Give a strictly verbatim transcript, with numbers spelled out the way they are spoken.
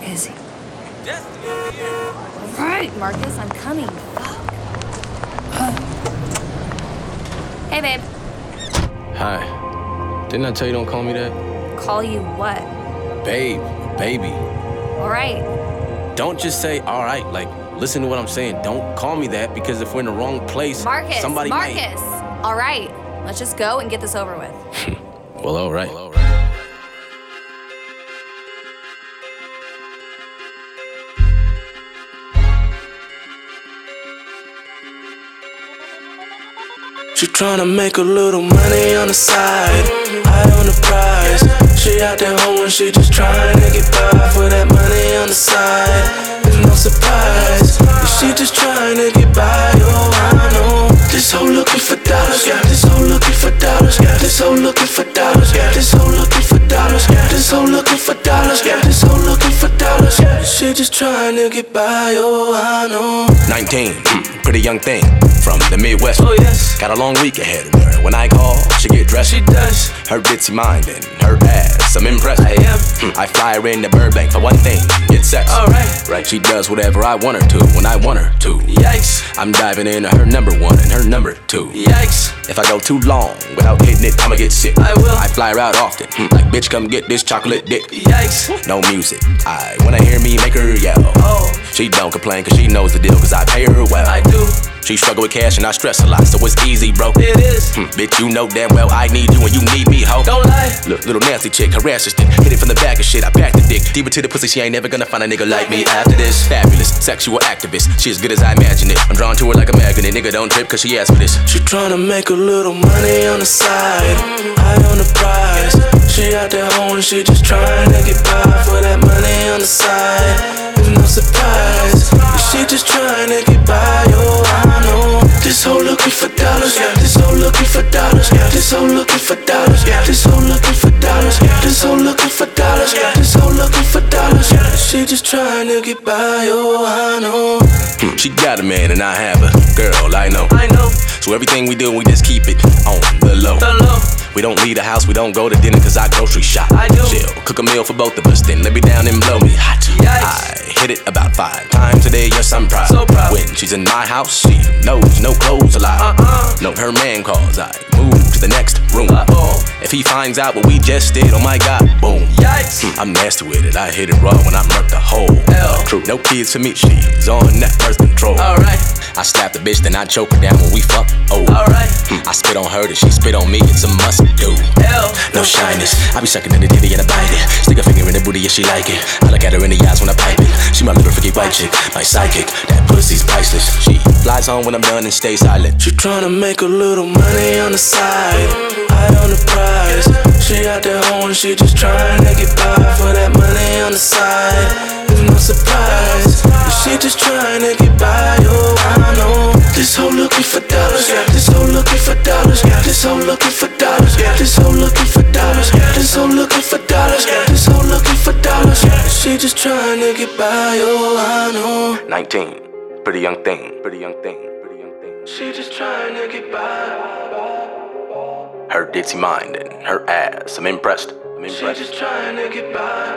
is he? Alright, Marcus, I'm coming. Fuck. Hey, babe. Hi. Didn't I tell you don't call me that? Call you what? Babe, baby. Alright. Don't just say alright, like, listen to what I'm saying. Don't call me that, because if we're in the wrong place, Marcus, somebody Marcus. might... Alright, let's just go and get this over with. Well, alright. Well, all right. She tryna make a little money on the side, eye on the prize. She out there hoeing, she just tryna get by for that money on the side. It's no surprise, she just tryna get by, oh I know. This hoe looking for dollars, yeah. This hoe looking for dollars, yeah. This hoe looking for dollars, yeah. This hoe looking for dollars, yeah. This hoe looking for dollars, yeah. This hoe looking for dollars, yeah. She just tryna get by, oh I know. nineteen, pretty young thing from the Midwest. Oh yes, got a long week ahead of her. When I call, she get dressed. She does. Her ditzy mind and her ass, I'm impressed. I am. I fly her into Burbank for one thing, get sex. Alright, right. She does whatever I want her to when I want her to. Yikes. I'm diving into her number one and her number two. Yikes. If I go too long without hitting it, I'ma get sick. I will. I fly her out often, like bitch, come get this chocolate dick. Yikes. No music. I wanna hear me make her yell. Oh. She don't complain cause she knows the deal, cause I pay her well. I do. She struggle with cash and I stress a lot, so it's easy, bro. It is. Hmm, bitch, you know damn well I need you and you need me, ho. Don't lie. Look, little nasty chick, harass her stick, hit it from the back and shit. I pack the dick deeper to the pussy. She ain't never gonna find a nigga like me after this. Fabulous, sexual activist. She as good as I imagine it. I'm drawn to her like a magnet. Nigga don't trip cause she asked for this. She tryna make a little money on the side, eye on the prize. She out there hoeing, she just tryna get by for that money on the side. It's no surprise, she just tryna get by, oh I know. This hoe looking for dollars, yeah. This hoe looking for dollars, yeah. This hoe looking for dollars, yeah. This hoe looking for dollars, yeah. This hoe looking for dollars, yeah. This hoe looking for dollars, yeah. She just tryna get by, oh I know. Hmm, she got a man and I have a girl, I know. I know. So everything we do, we just keep it on the low. The low. We don't leave the house, we don't go to dinner cause I grocery shop. I do. Chill, cook a meal for both of us, then let me down and blow me hot. Yikes. I hit it about five times a day, yes I'm proud. So proud. When she's in my house, she knows no clothes allowed. Uh-uh. No, her man calls, I move to the next room. Uh-oh. If he finds out what we just did, oh my god, boom. Yikes. Hmm, I'm nasty with it, I hit it raw when I murk the whole Hell. crew. No kids for me, she's on that birth control. Alright. I slap the bitch, then I choke her down when we fuck. Oh, Alright. Hmm, I spit on her, then she spit on me. It's a must do. Hell. No shyness. I be sucking in the titty and I bite it. Stick a finger in the booty if she like it. I look at her in the eyes when I pipe it. She my little freaky white chick, my sidekick. That pussy's priceless. She flies home when I'm done and stays silent. She tryna make a little money on the side, eye on the prize. She out there hoeing, she just tryna get by for that money on the side. It's no surprise, she just tryna get by, oh I know. This hoe looking for dollars, yeah. This hoe looking for dollars, yeah. This hoe looking for dollars, yeah. This hoe looking for dollars, yeah. This hoe looking for dollars, yeah. This hoe looking for dollars, yeah. She just tryna get by, oh I know. nineteen, pretty young thing, pretty young thing, pretty young thing. She just tryna get by. Her ditzy mind and her ass, I'm impressed. I'm She impressed. just tryna get by.